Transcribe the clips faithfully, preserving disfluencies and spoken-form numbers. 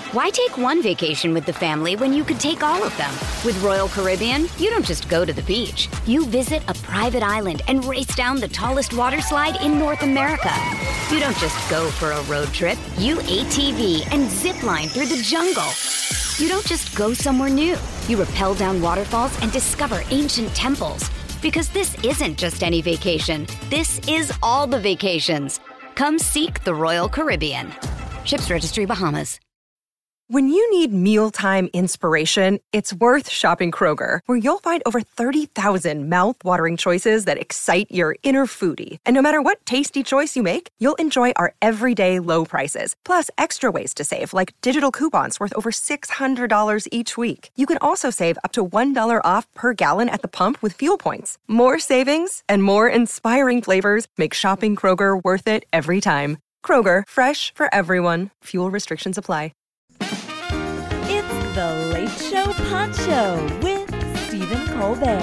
Why take one vacation with the family when you could take all of them? With Royal Caribbean, you don't just go to the beach. You visit a private island and race down the tallest water slide in North America. You don't just go for a road trip. You A T V and zip line through the jungle. You don't just go somewhere new. You rappel down waterfalls and discover ancient temples. Because this isn't just any vacation. This is all the vacations. Come seek the Royal Caribbean. Ships Registry, Bahamas. When you need mealtime inspiration, it's worth shopping Kroger, where you'll find over thirty thousand mouth-watering choices that excite your inner foodie. And no matter what tasty choice you make, you'll enjoy our everyday low prices, plus extra ways to save, like digital coupons worth over six hundred dollars each week. You can also save up to one dollar off per gallon at the pump with fuel points. More savings and more inspiring flavors make shopping Kroger worth it every time. Kroger, fresh for everyone. Fuel restrictions apply. It's The Late Show Poncho with Stephen Colbert.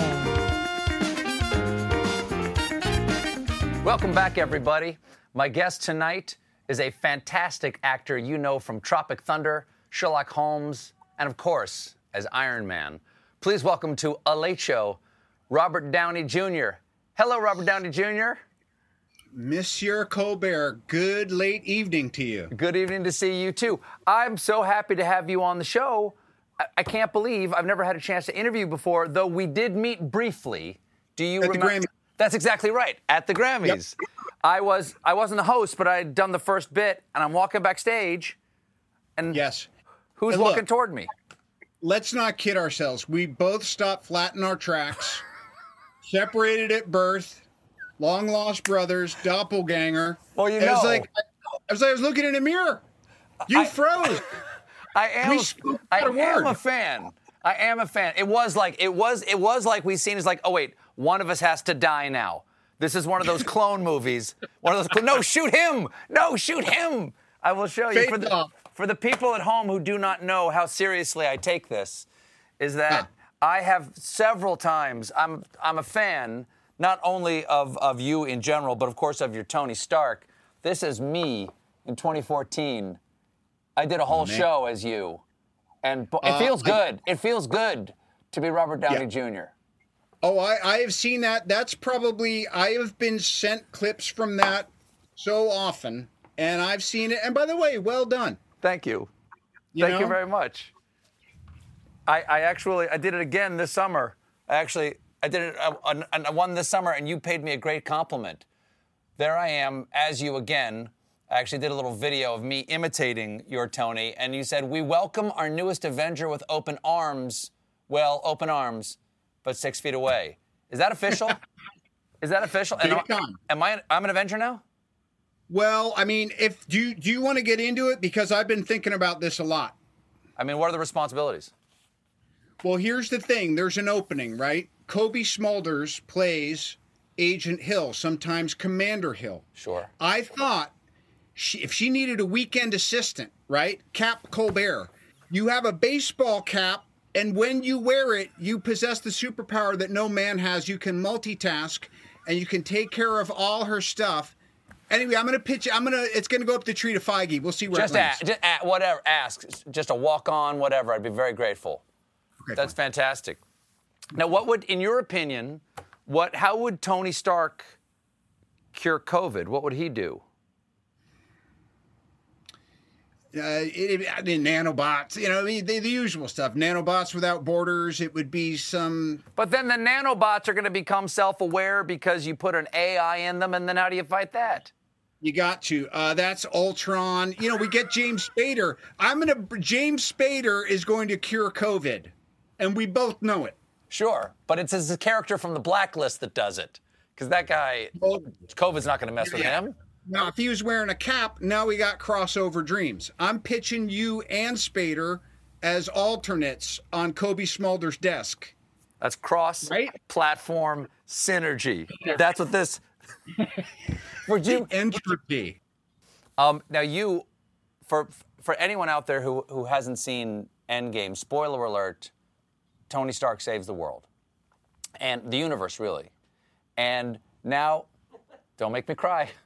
Welcome back, everybody. My guest tonight is a fantastic actor you know from Tropic Thunder, Sherlock Holmes, and of course, as Iron Man. Please welcome to A Late Show, Robert Downey Junior Hello, Robert Downey Junior Monsieur Colbert, good late evening to you. Good evening to see you, too. I'm so happy to have you on the show. I, I can't believe I've never had a chance to interview you before, though we did meet briefly. Do you At remember? the Grammys. That's exactly right, at the Grammys. Yep. I was I wasn't the host, but I had done the first bit, and I'm walking backstage, and yes, who's and walking look, toward me? Let's not kid ourselves. We both stopped flat in our tracks, separated at birth. Long lost brothers, doppelganger. Well, you it know. Was like, I was like, I was looking in a mirror. You I, froze. I am. We A, I a am word. a fan. I am a fan. It was like it was. It was like we seen. It's like, oh wait, one of us has to die now. This is one of those clone movies. One of those. No, shoot him. No, shoot him. I will show you Fade for the off. for the people at home who do not know how seriously I take this. Is that Huh. I have several times. I'm I'm a fan. Not only of, of you in general, but of course of your Tony Stark. This is me in twenty fourteen. I did a whole oh, show as you. And it Uh, feels I- good. It feels good to be Robert Downey Yeah. Junior Oh, I, I have seen that. That's probably, I have been sent clips from that so often, and I've seen it. And by the way, well done. Thank you. You Thank you know? very much. I, I actually, I did it again this summer. I actually, I did it, I, I won this summer, and you paid me a great compliment. There I am, as you again. I actually did a little video of me imitating your Tony, and you said, we welcome our newest Avenger with open arms. Well, open arms, but six feet away. Is that official? Is that official? And Big am, time. am I, I'm an Avenger now? Well, I mean, if do you, do you want to get into it? Because I've been thinking about this a lot. I mean, what are the responsibilities? Well, here's the thing. There's an opening, right? Kobe Smulders plays Agent Hill, sometimes Commander Hill. Sure. I thought she, if she needed a weekend assistant, right? Cap Colbert. You have a baseball cap, and when you wear it, you possess the superpower that no man has. You can multitask, and you can take care of all her stuff. Anyway, I'm going to pitch it. I'm going to, it's going to go up the tree to Feige. We'll see where Just it lands. ask, just ask, whatever, ask. Just a walk-on, whatever. I'd be very grateful. Okay, That's fine. fantastic. Now, what would, in your opinion, what, how would Tony Stark cure COVID? What would he do? Uh, it, it, the nanobots, you know, the, the, the usual stuff. Nanobots without borders. It would be some. But then the nanobots are going to become self-aware because you put an A I in them, and then how do you fight that? You got to. Uh, that's Ultron. You know, we get James Spader. I'm gonna. James Spader is going to cure COVID, and we both know it. Sure, but it's his character from the Blacklist that does it, because that guy, Well, COVID's not going to mess with yeah. him. Now, if he was wearing a cap, now we got crossover dreams. I'm pitching you and Spader as alternates on Kobe Smulders' desk. That's cross-platform synergy. That's what this. For you, Entropy. um, now you, for for anyone out there who who hasn't seen Endgame, spoiler alert, Tony Stark saves the world, and the universe really, and now, don't make me cry.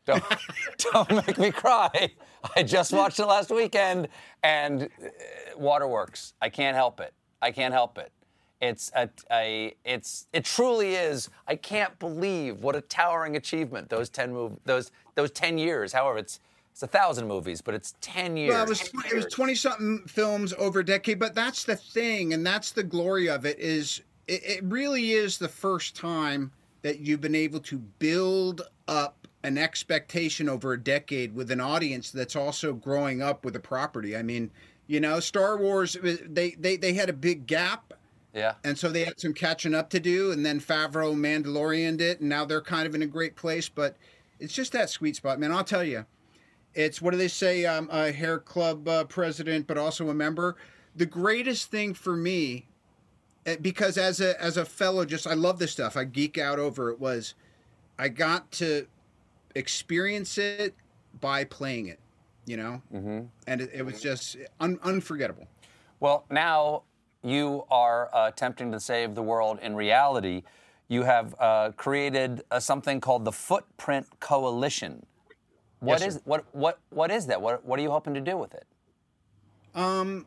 Don't, don't make me cry. I just watched it last weekend, and uh, Waterworks. I can't help it. I can't help it. It's a, a, it's, it truly is. I can't believe what a towering achievement those ten move, those, those ten years. However, it's, it's a thousand movies, but it's ten years. Well, it was, it was twenty something films over a decade, but that's the thing, and that's the glory of it. Is it, it really is the first time that you've been able to build up an expectation over a decade with an audience that's also growing up with a property. I mean, you know, Star Wars, they, they, they had a big gap. Yeah. And so they had some catching up to do, and then Favreau Mandalorian'd it, and now they're kind of in a great place, but it's just that sweet spot, man. I'll tell you, it's, what do they say, um, a hair club uh, president, but also a member. The greatest thing for me, because as a, as a fellow, just, I love this stuff. I geek out over it, was I got to experience it by playing it, you know, mm-hmm. and it, it was just un- unforgettable. Well, now you are uh, attempting to save the world in reality. You have uh, created uh, something called the Footprint Coalition. What Yes, is sir. what what what is that? What what are you hoping to do with it? Um.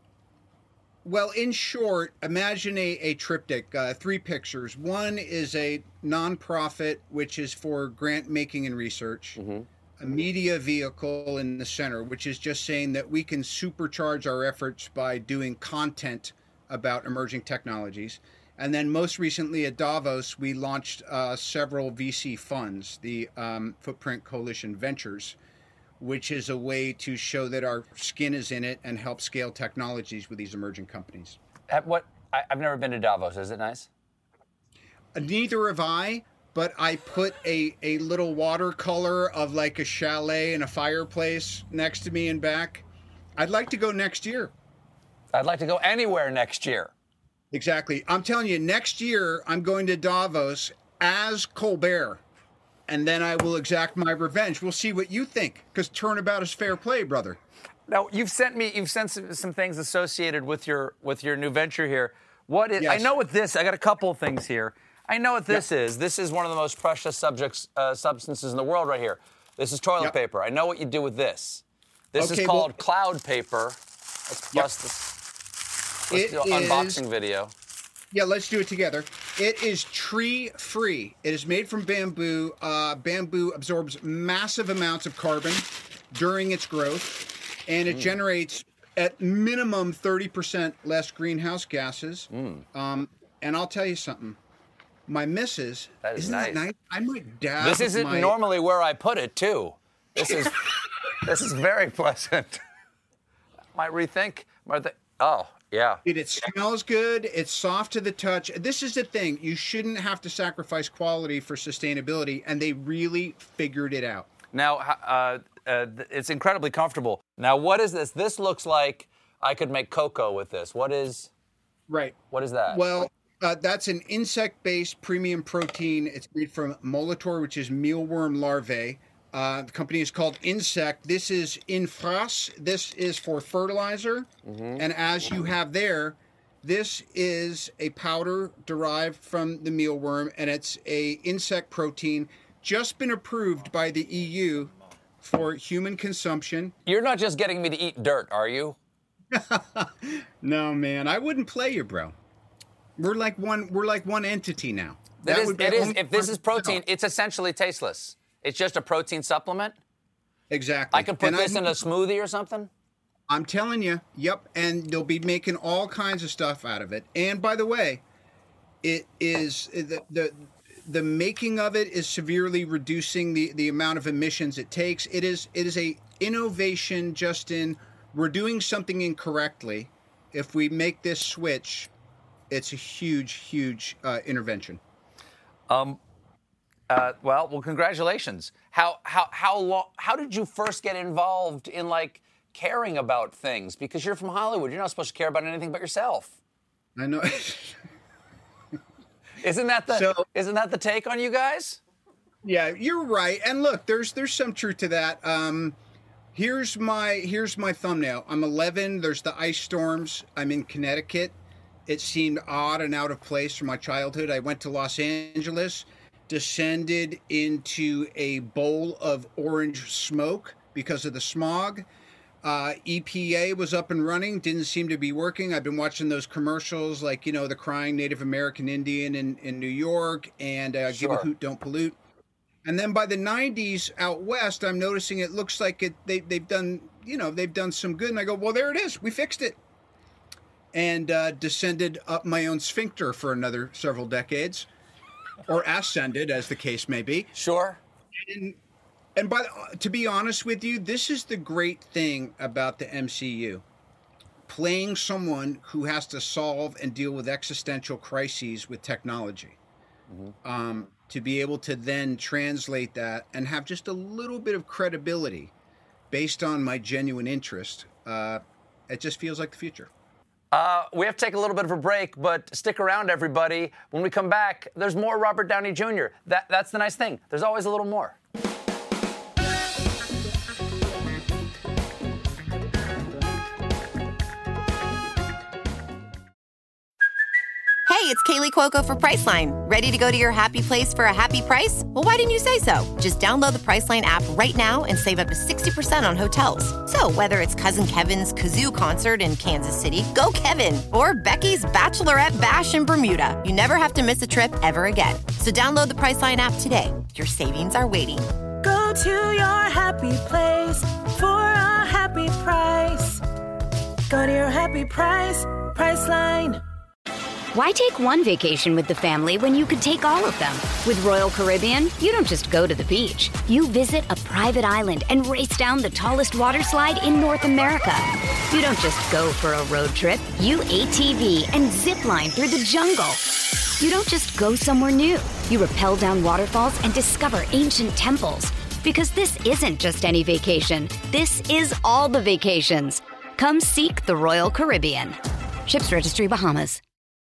Well, in short, imagine a, a triptych, uh, three pictures. One is a nonprofit, which is for grant making and research. Mm-hmm. A media vehicle in the center, which is just saying that we can supercharge our efforts by doing content about emerging technologies. And then most recently at Davos, we launched uh, several V C funds, the um, Footprint Coalition Ventures, which is a way to show that our skin is in it and help scale technologies with these emerging companies. At what I, I've never been to Davos. Is it nice? Uh, Neither have I, but I put a, a little watercolor of like a chalet and a fireplace next to me and back. I'd like to go next year. I'd like to go anywhere next year. Exactly. I'm telling you, next year I'm going to Davos as Colbert. And then I will exact my revenge. We'll see what you think, because turnabout is fair play, brother. Now you've sent me, you've sent some, some things associated with your with your new venture here. What is? Yes. I know what this. I got a couple of things here. I know what this Yep. is. This is one of the most precious subjects uh, substances in the world, right here. This is toilet Yep. paper. I know what you do with this. This Okay, is well- called cloud paper. Let's Yep. bust this. Let's It do an is- unboxing video. Yeah, let's do it together. It is tree-free. It is made from bamboo. Uh, bamboo absorbs massive amounts of carbon during its growth, and it Mm. generates at minimum thirty percent less greenhouse gases. Mm. Um, and I'll tell you something. My missus, That is isn't that nice. nice? I might dab This isn't my, normally where I put it, too. This is this is very pleasant. Might rethink. Might th- oh, yeah. Dude, it smells good. It's soft to the touch. This is the thing. You shouldn't have to sacrifice quality for sustainability, and they really figured it out. Now, uh, uh, it's incredibly comfortable. Now, what is this? This looks like I could make cocoa with this. What is Right. what is that? Well, uh, that's an insect-based premium protein. It's made from Molitor, which is mealworm larvae. Uh, the company is called Insect. This is Infras. This is for fertilizer. Mm-hmm. And as you have there, this is a powder derived from the mealworm, and it's a insect protein just been approved by the E U for human consumption. You're not just getting me to eat dirt, are you? No, man, I wouldn't play you, bro. We're like one. We're like one entity now. That is, would be it is. only If this is part of the protein, cell. it's essentially tasteless. It's just a protein supplement. Exactly. I could put And this I'm- in a smoothie or something. I'm telling you, yep, and they'll be making all kinds of stuff out of it. And by the way, it is the the, the making of it is severely reducing the, the amount of emissions it takes. It is it is a innovation just in we're doing something incorrectly. If we make this switch, it's a huge, huge uh, intervention. Um, uh, well, well, congratulations. How how how long? How did you first get involved in like caring about things? Because you're from Hollywood, you're not supposed to care about anything but yourself. I know. Isn't that the So- isn't that the take on you guys? Yeah, you're right. And look, there's there's some truth to that. Um, here's my here's my thumbnail. I'm eleven. There's the ice storms. I'm in Connecticut. It seemed odd and out of place from my childhood. I went to Los Angeles, descended into a bowl of orange smoke because of the smog. Uh, E P A was up and running, didn't seem to be working. I've been watching those commercials like, you know, the crying Native American Indian in, in New York and uh, Sure. Give a Hoot, Don't Pollute. And then by the nineties out west, I'm noticing it looks like it they, they've done, you know, they've done some good. And I go, well, there it is. We fixed it. And uh, descended up my own sphincter for another several decades, or ascended, as the case may be. Sure. And, and by the, to be honest with you, this is the great thing about the M C U. Playing someone who has to solve and deal with existential crises with technology. Mm-hmm. Um, to be able to then translate that and have just a little bit of credibility based on my genuine interest, uh, it just feels like the future. Uh, we have to take a little bit of a break, but stick around, everybody. When we come back, there's more Robert Downey Junior That, that's the nice thing. There's always a little more. Hey, it's Kaylee Cuoco for Priceline. Ready to go to your happy place for a happy price? Well, why didn't you say so? Just download the Priceline app right now and save up to sixty percent on hotels. So whether it's Cousin Kevin's Kazoo Concert in Kansas City, go Kevin, or Becky's Bachelorette Bash in Bermuda, you never have to miss a trip ever again. So download the Priceline app today. Your savings are waiting. Go to your happy place for a happy price. Go to your happy price, Priceline. Why take one vacation with the family when you could take all of them? With Royal Caribbean, you don't just go to the beach. You visit a private island and race down the tallest water slide in North America. You don't just go for a road trip. You A T V and zip line through the jungle. You don't just go somewhere new. You rappel down waterfalls and discover ancient temples. Because this isn't just any vacation. This is all the vacations. Come seek the Royal Caribbean. Ships Registry, Bahamas.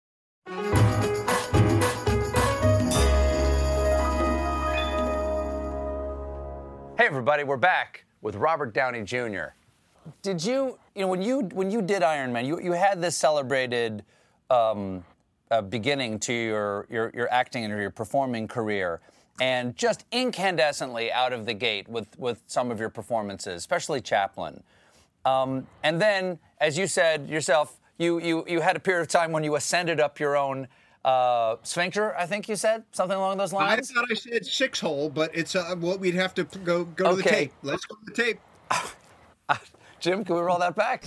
Hey everybody, we're back with Robert Downey Junior Did you, you know, when you when you did Iron Man, you, you had this celebrated um, uh, beginning to your, your your acting and your performing career, and just incandescently out of the gate with, with some of your performances, especially Chaplin. Um, and then, as you said yourself, you, you you had a period of time when you ascended up your own Uh, sphincter, I think you said something along those lines. I thought I said six hole, but it's uh, well, we'd have to go go to Okay. the tape. Let's go to the tape. Uh, Jim, can we roll that back?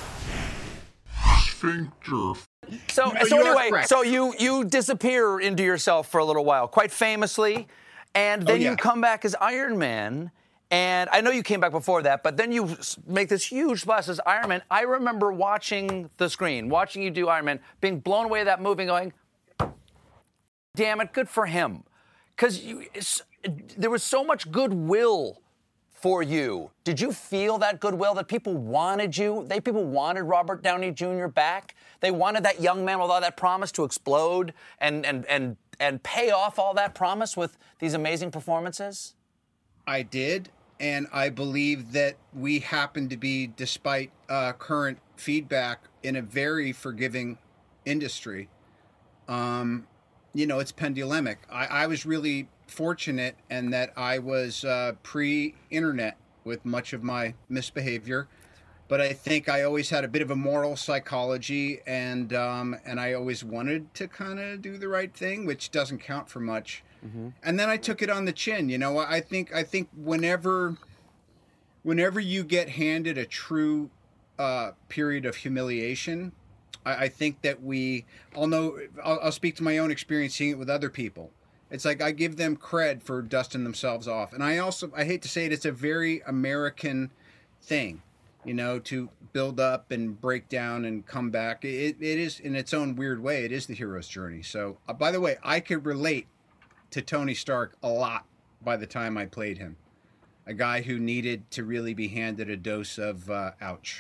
Sphincter. So, No, so you are anyway, correct. so you you disappear into yourself for a little while, quite famously, and then Oh, yeah. you come back as Iron Man. And I know you came back before that, but then you s- make this huge splash as Iron Man. I remember watching the screen, watching you do Iron Man, being blown away with that movie, and going, damn it, good for him. Because there was so much goodwill for you. Did you feel that goodwill, that people wanted you? They people wanted Robert Downey Junior back? They wanted that young man with all that promise to explode and, and, and, and pay off all that promise with these amazing performances? I did, and I believe that we happen to be, despite uh, current feedback, in a very forgiving industry. Um, you know, it's pendulumic. I, I was really fortunate in that I was uh, pre-internet with much of my misbehavior, but I think I always had a bit of a moral psychology, and um, and I always wanted to kind of do the right thing, which doesn't count for much. Mm-hmm. And then I took it on the chin. You know, I think I think whenever whenever you get handed a true uh, period of humiliation, I, I think that we, I'll know, I'll, I'll speak to my own experience seeing it with other people. It's like I give them cred for dusting themselves off. And I also, I hate to say it, it's a very American thing, you know, to build up and break down and come back. It, it is, in its own weird way, it is the hero's journey. So, uh, by the way, I could relate to Tony Stark a lot by the time I played him. A guy who needed to really be handed a dose of uh, ouch.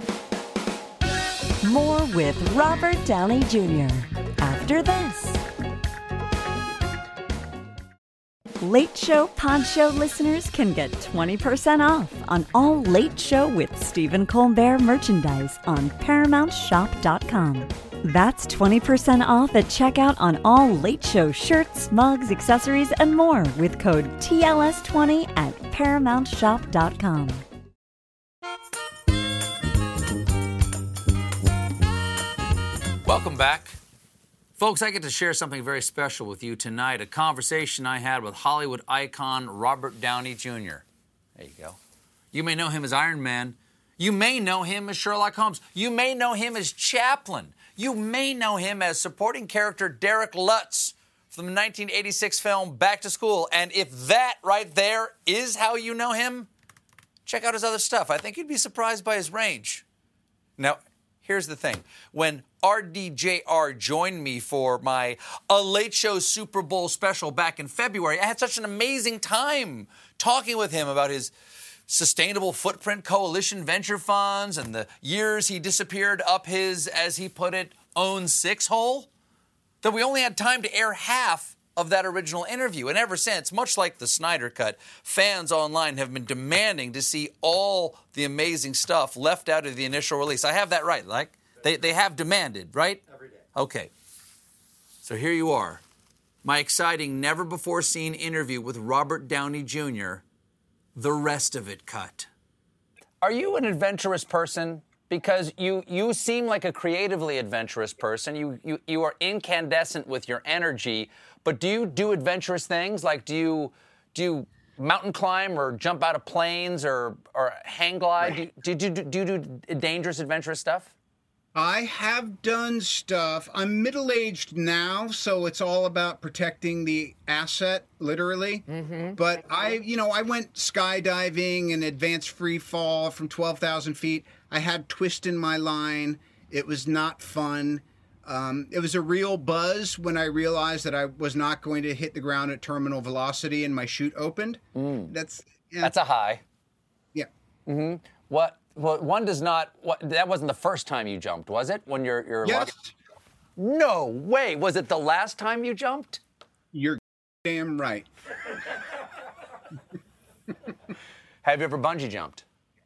More with Robert Downey Junior after this. Late Show Pod Show listeners can get twenty percent off on all Late Show with Stephen Colbert merchandise on Paramount Shop dot com. That's twenty percent off at checkout on all Late Show shirts, mugs, accessories, and more with code T L S twenty at paramount shop dot com. Welcome back. Folks, I get to share something very special with you tonight, a conversation I had with Hollywood icon Robert Downey Junior There you go. You may know him as Iron Man. You may know him as Sherlock Holmes. You may know him as Chaplin. You may know him as supporting character Derek Lutz from the nineteen eighty-six film Back to School. And if that right there is how you know him, check out his other stuff. I think you'd be surprised by his range. Now, here's the thing. When R D J R joined me for my A Late Show Super Bowl special back in February, I had such an amazing time talking with him about his Sustainable Footprint Coalition venture funds and the years he disappeared up his, as he put it, own six-hole, that we only had time to air half of that original interview. And ever since, much like the Snyder Cut, fans online have been demanding to see all the amazing stuff left out of the initial release. I have that right, like? They, they have demanded, right? Every day. Okay. So here you are. My exciting, never-before-seen interview with Robert Downey Junior The rest of it cut. Are you an adventurous person? Because you you seem like a creatively adventurous person. You, you you are incandescent with your energy. But do you do adventurous things? Like do you do you mountain climb or jump out of planes or or hang glide? Do, do, do, do you do dangerous, adventurous stuff? I have done stuff. I'm middle-aged now, so it's all about protecting the asset, literally. Mm-hmm. But I, you know, I went skydiving and advanced free fall from twelve thousand feet. I had twist in my line. It was not fun. Um, it was a real buzz when I realized that I was not going to hit the ground at terminal velocity and my chute opened. Mm. That's yeah. That's a high. Yeah. Mm-hmm. What? Well, one does not. What, that wasn't the first time you jumped, was it? When you're you're. Yes. Lost? No way. Was it the last time you jumped? You're damn right. Have you ever bungee jumped?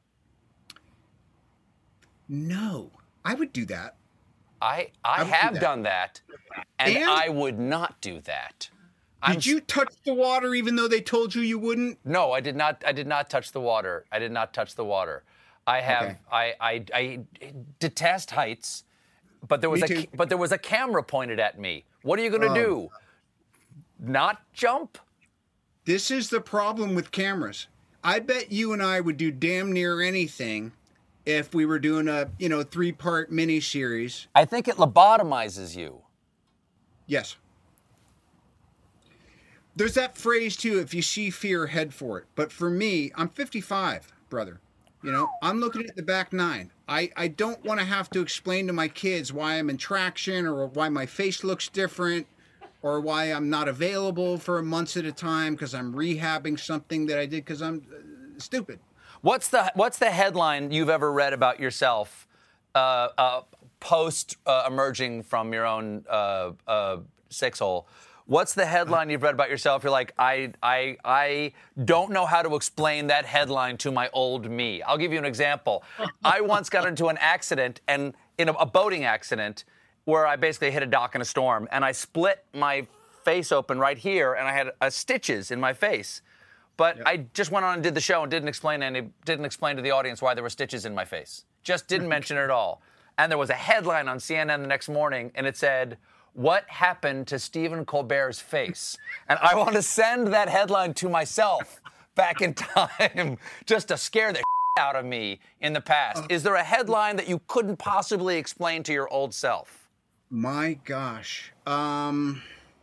No, I would do that. I I, I have do that. done that, and, and I would not do that. Did I'm, you touch the water even though they told you you wouldn't? No, I did not. I did not touch the water. I did not touch the water. I have. Okay. I, I I detest heights, but there was me a too. but there was a camera pointed at me. What are you going to oh. do? Not jump? This is the problem with cameras. I bet you and I would do damn near anything if we were doing a you know three part mini series. I think it lobotomizes you. Yes. There's that phrase too. If you see fear, head for it. But for me, I'm fifty-five, brother. You know, I'm looking at the back nine. I, I don't want to have to explain to my kids why I'm in traction or why my face looks different or why I'm not available for months at a time because I'm rehabbing something that I did because I'm uh, stupid. What's the what's the headline you've ever read about yourself uh, uh, post uh, emerging from your own uh, uh, six hole? What's the headline you've read about yourself? You're like, I, I, I don't know how to explain that headline to my old me. I'll give you an example. I once got into an accident, and in a, a boating accident, where I basically hit a dock in a storm, and I split my face open right here, and I had uh, stitches in my face. But yep. I just went on and did the show and didn't explain any, didn't explain to the audience why there were stitches in my face. Just didn't mention it at all. And there was a headline on C N N the next morning, and it said, "What happened to Stephen Colbert's face?" And I want to send that headline to myself back in time just to scare the out of me in the past. Is there a headline that you couldn't possibly explain to your old self? My gosh. Um,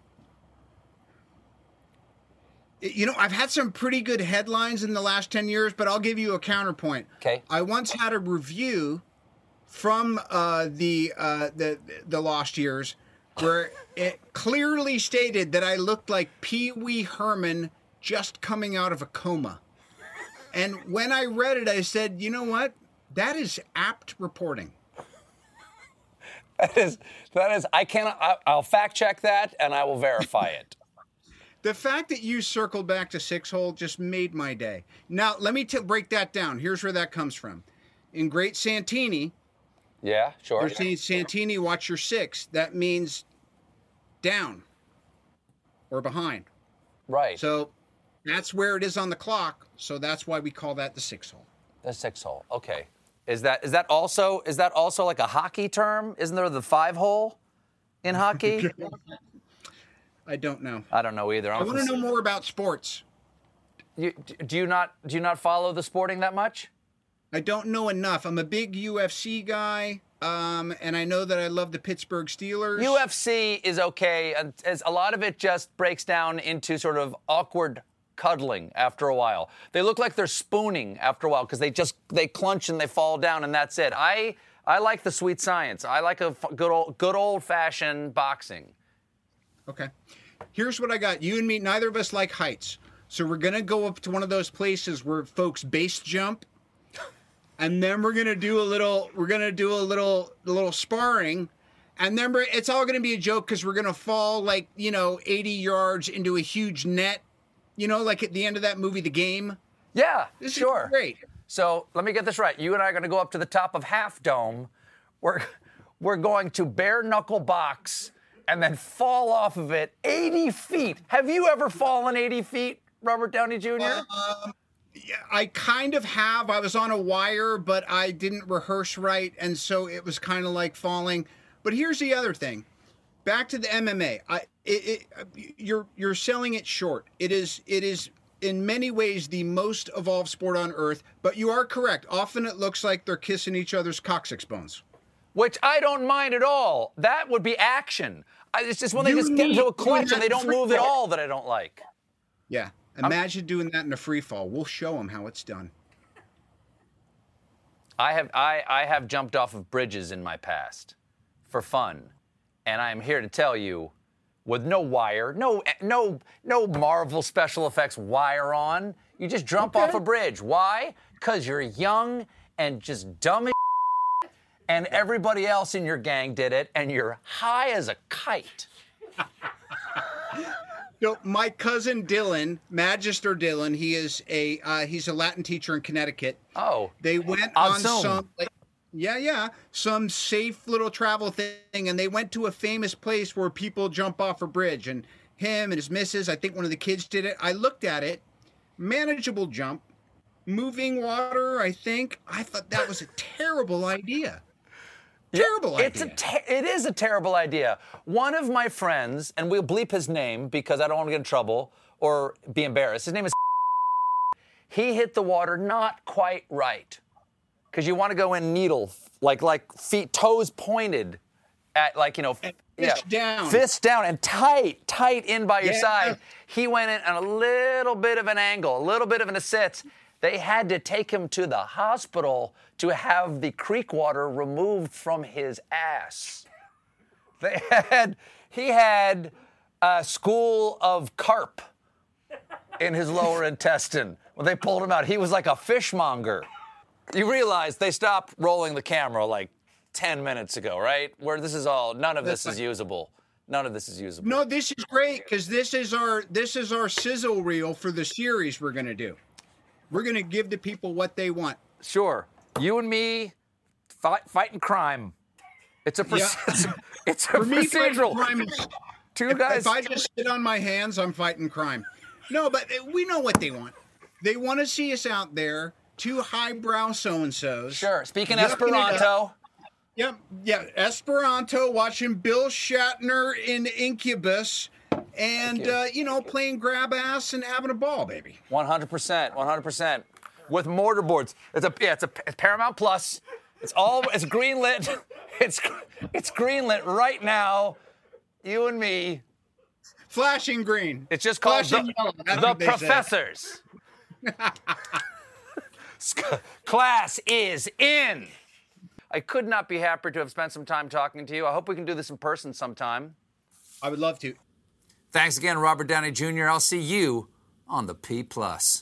you know, I've had some pretty good headlines in the last ten years, but I'll give you a counterpoint. Okay. I once had a review from uh, the, uh, the the Lost Years where it clearly stated that I looked like Pee Wee Herman just coming out of a coma. And when I read it, I said, you know what? That is apt reporting. That is, that is, I cannot, I, I'll fact check that and I will verify it. The fact that you circled back to six hole just made my day. Now, let me t- break that down. Here's where that comes from. In Great Santini, Yeah, sure. They're saying, Santini, watch your six. That means down or behind. Right. So that's where it is on the clock. So that's why we call that the six hole. The six hole. Okay. Is that is that also is that also like a hockey term? Isn't there the five hole in hockey? I don't know. I don't know either. I want to know more about sports. You, do you not do you not follow the sporting that much? I don't know enough. I'm a big U F C guy, um, and I know that I love the Pittsburgh Steelers. U F C is okay. As a lot of it just breaks down into sort of awkward cuddling after a while. They look like they're spooning after a while because they just they clench and they fall down and that's it. I I like the sweet science. I like a good old good old fashioned boxing. Okay. Here's what I got. You and me, neither of us like heights. So we're going to go up to one of those places where folks base jump. And then we're going to do a little, we're going to do a little, a little sparring. And then we're, it's all going to be a joke because we're going to fall like, you know, eighty yards into a huge net. You know, like at the end of that movie, The Game. Yeah, this sure. Is great. So let me get this right. You and I are going to go up to the top of Half Dome. We're, we're going to bare knuckle box and then fall off of it eighty feet. Have you ever fallen eighty feet, Robert Downey Junior? Um, yeah, I kind of have. I was on a wire, but I didn't rehearse right, and so it was kind of like falling. But here's the other thing. Back to the M M A. I, it, it, you're you're selling it short. It is it is in many ways the most evolved sport on earth. But you are correct. Often it looks like they're kissing each other's coccyx bones. Which I don't mind at all. That would be action. I, it's just when they you just get into a clinch and they don't move at all that I don't like. Yeah. Imagine I'm, doing that in a free fall. We'll show them how it's done. I have I, I have jumped off of bridges in my past for fun. And I am here to tell you, with no wire, no no no Marvel special effects wire on, you just jump okay. off a bridge. Why? Because you're young and just dumb as shit, and everybody else in your gang did it, and you're high as a kite. So my cousin Dylan, Magister Dylan, he is a uh, he's a Latin teacher in Connecticut. Oh, they went on some, like, yeah, yeah, some safe little travel thing, and they went to a famous place where people jump off a bridge. And him and his missus, I think one of the kids did it. I looked at it, manageable jump, moving water. I think I thought that was a terrible idea. Terrible it's idea. A ter- it is a terrible idea. One of my friends, and we'll bleep his name because I don't want to get in trouble or be embarrassed. His name is he hit the water not quite right. Because you want to go in needle, like like feet, toes pointed at like, you know, fist yeah, down. Fist down and tight, tight in by your yeah. side. He went in on a little bit of an angle, a little bit of an assist. They had to take him to the hospital to have the creek water removed from his ass. They had, he had a school of carp in his lower intestine when they pulled him out. He was like a fishmonger. You realize they stopped rolling the camera like ten minutes ago, right? Where this is all, none of this is usable. None of this is usable. No, this is great because this is our this is our sizzle reel for the series we're going to do. We're going to give the people what they want. Sure. You and me fight, fighting crime. It's a, proce- Yeah. it's a, it's a For me, procedural. crime is, Two if, guys. if I just sit on my hands, I'm fighting crime. No, but we know what they want. They want to see us out there, two highbrow so-and-sos. Sure. Speaking yucking it Esperanto. up. Yep, yeah, Esperanto, watching Bill Shatner in Incubus, and, you. uh, you know, playing grab ass and having a ball, baby. one hundred percent. one hundred percent. With mortarboards. It's a yeah, it's a it's Paramount Plus. It's all it's greenlit. It's it's greenlit right now. You and me. Flashing green. It's just called Flashing the, yellow. That's the what they said. Professors. Class is in. I could not be happier to have spent some time talking to you. I hope we can do this in person sometime. I would love to. Thanks again, Robert Downey Junior I'll see you on the P Plus.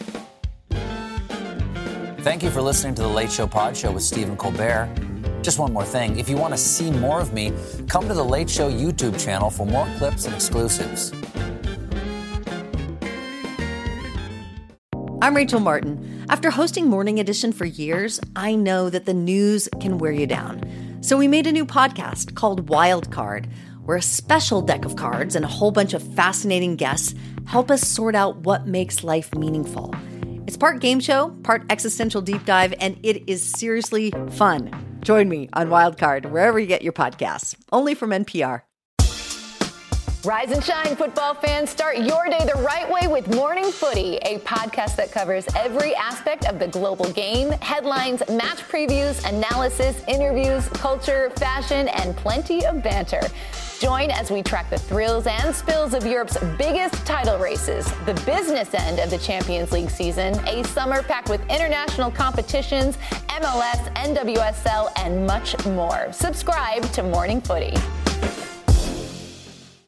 Thank you for listening to The Late Show Pod Show with Stephen Colbert. Just one more thing. If you want to see more of me, come to The Late Show YouTube channel for more clips and exclusives. I'm Rachel Martin. After hosting Morning Edition for years, I know that the news can wear you down. So we made a new podcast called Wild Card, where a special deck of cards and a whole bunch of fascinating guests help us sort out what makes life meaningful. It's part game show, part existential deep dive, and it is seriously fun. Join me on Wild Card, wherever you get your podcasts, only from N P R. Rise and shine, football fans. Start your day the right way with Morning Footy, a podcast that covers every aspect of the global game, headlines, match previews, analysis, interviews, culture, fashion, and plenty of banter. Join as we track the thrills and spills of Europe's biggest title races, the business end of the Champions League season, a summer packed with international competitions, M L S, N W S L, and much more. Subscribe to Morning Footy.